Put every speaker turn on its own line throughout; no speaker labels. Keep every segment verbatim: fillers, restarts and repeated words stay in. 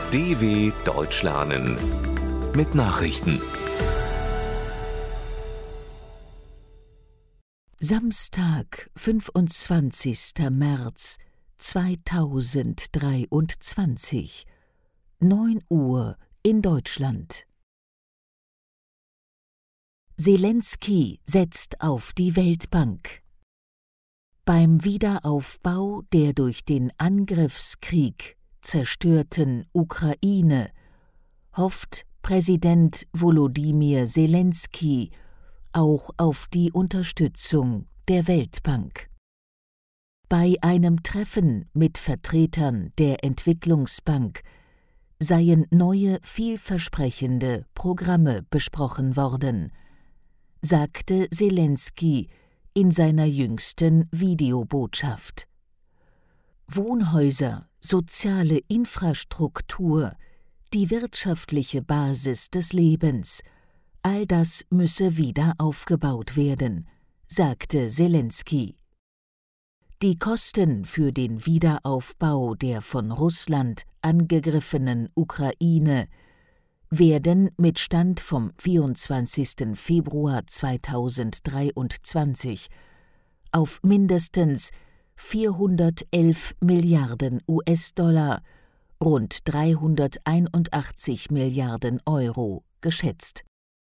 D W Deutsch lernen mit Nachrichten.
Samstag, fünfundzwanzigster März zweitausenddreiundzwanzig, neun Uhr in Deutschland. Selenskyj setzt auf die Weltbank. Beim Wiederaufbau der durch den Angriffskrieg zerstörten Ukraine hofft Präsident Volodymyr Selenskyj auch auf die Unterstützung der Weltbank. Bei einem Treffen mit Vertretern der Entwicklungsbank seien neue, vielversprechende Programme besprochen worden, sagte Selenskyj in seiner jüngsten Videobotschaft. Wohnhäuser, soziale Infrastruktur, die wirtschaftliche Basis des Lebens, all das müsse wieder aufgebaut werden, sagte Selenskyj. Die Kosten für den Wiederaufbau der von Russland angegriffenen Ukraine werden mit Stand vom vierundzwanzigsten Februar zweitausenddreiundzwanzig auf mindestens vierhundertelf Milliarden U S-Dollar, rund dreihunderteinundachtzig Milliarden Euro, geschätzt.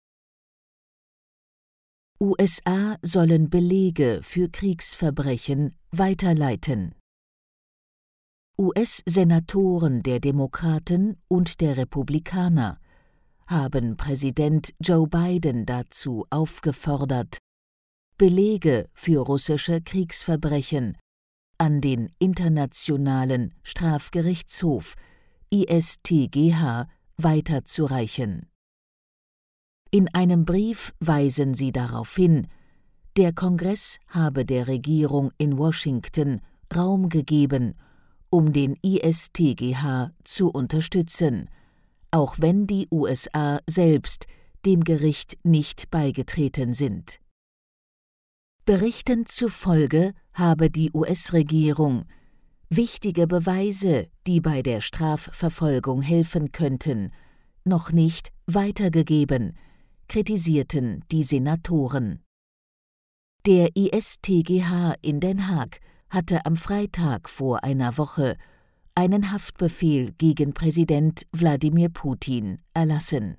U S A sollen Belege für Kriegsverbrechen weiterleiten. U S-Senatoren der Demokraten und der Republikaner haben Präsident Joe Biden dazu aufgefordert, Belege für russische Kriegsverbrechen an den Internationalen Strafgerichtshof I S T G H weiterzureichen. In einem Brief weisen sie darauf hin, der Kongress habe der Regierung in Washington Raum gegeben, um den I S T G H zu unterstützen, auch wenn die U S A selbst dem Gericht nicht beigetreten sind. Berichten zufolge habe die U S-Regierung wichtige Beweise, die bei der Strafverfolgung helfen könnten, noch nicht weitergegeben, kritisierten die Senatoren. Der I S T G H in Den Haag hatte am Freitag vor einer Woche einen Haftbefehl gegen Präsident Wladimir Putin erlassen.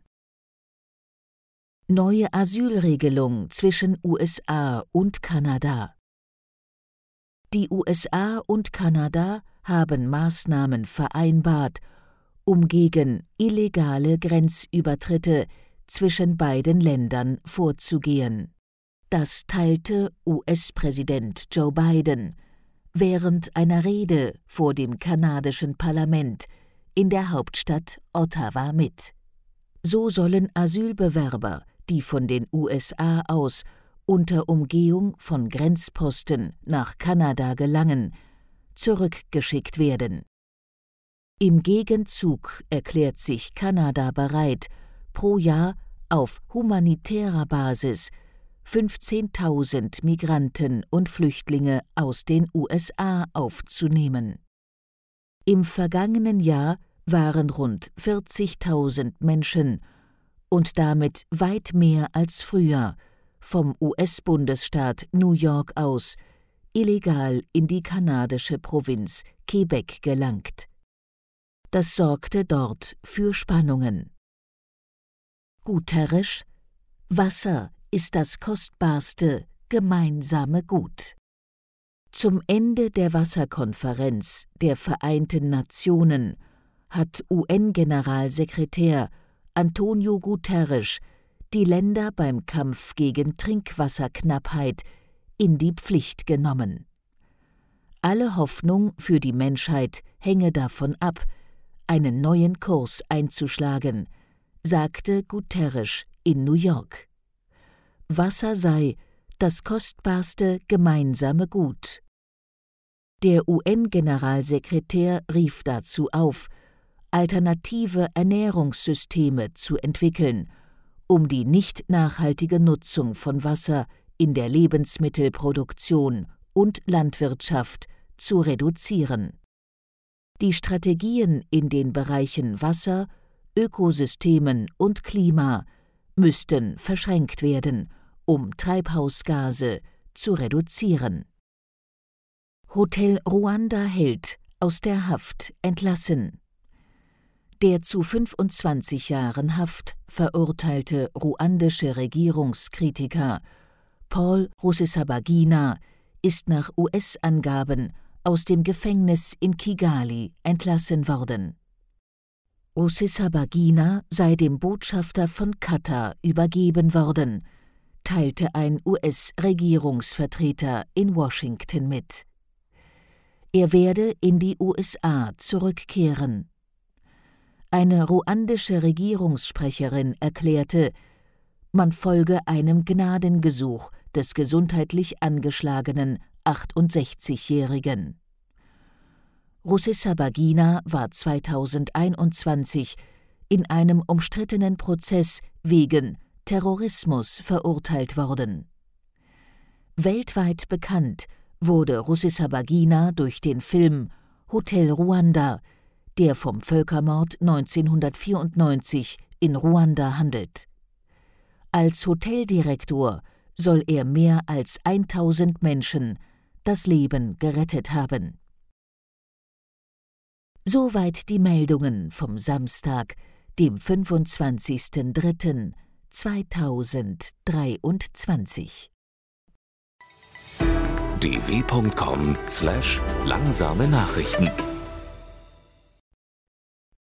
Neue Asylregelung zwischen U S A und Kanada. Die U S A und Kanada haben Maßnahmen vereinbart, um gegen illegale Grenzübertritte zwischen beiden Ländern vorzugehen. Das teilte U S-Präsident Joe Biden während einer Rede vor dem kanadischen Parlament in der Hauptstadt Ottawa mit. So sollen Asylbewerber, die von den U S A aus unter Umgehung von Grenzposten nach Kanada gelangen, zurückgeschickt werden. Im Gegenzug erklärt sich Kanada bereit, pro Jahr auf humanitärer Basis fünfzehntausend Migranten und Flüchtlinge aus den U S A aufzunehmen. Im vergangenen Jahr waren rund vierzigtausend Menschen und damit weit mehr als früher vom U S-Bundesstaat New York aus illegal in die kanadische Provinz Quebec gelangt. Das sorgte dort für Spannungen. Guterres: Wasser ist das kostbarste gemeinsame Gut. Zum Ende der Wasserkonferenz der Vereinten Nationen hat U N-Generalsekretär António Guterres die Länder beim Kampf gegen Trinkwasserknappheit in die Pflicht genommen. Alle Hoffnung für die Menschheit hänge davon ab, einen neuen Kurs einzuschlagen, sagte Guterres in New York. Wasser sei das kostbarste gemeinsame Gut. Der U N-Generalsekretär rief dazu auf, alternative Ernährungssysteme zu entwickeln, um die nicht nachhaltige Nutzung von Wasser in der Lebensmittelproduktion und Landwirtschaft zu reduzieren. Die Strategien in den Bereichen Wasser, Ökosystemen und Klima müssten verschränkt werden, um Treibhausgase zu reduzieren. Hotel Ruanda-Held aus der Haft entlassen. Der zu fünfundzwanzig Jahren Haft verurteilte ruandische Regierungskritiker Paul Rusesabagina ist nach U S-Angaben aus dem Gefängnis in Kigali entlassen worden. Rusesabagina sei dem Botschafter von Katar übergeben worden, teilte ein U S-Regierungsvertreter in Washington mit. Er werde in die U S A zurückkehren. Eine ruandische Regierungssprecherin erklärte, man folge einem Gnadengesuch des gesundheitlich angeschlagenen achtundsechzigjährigen. Rusesabagina war zweitausendeinundzwanzig in einem umstrittenen Prozess wegen Terrorismus verurteilt worden. Weltweit bekannt wurde Rusesabagina durch den Film Hotel Ruanda, der vom Völkermord neunzehnhundertvierundneunzig in Ruanda handelt. Als Hoteldirektor soll er mehr als tausend Menschen das Leben gerettet haben. Soweit die Meldungen vom Samstag, dem fünfundzwanzigsten dritten zweitausenddreiundzwanzig.
d w punkt com slash langsame Nachrichten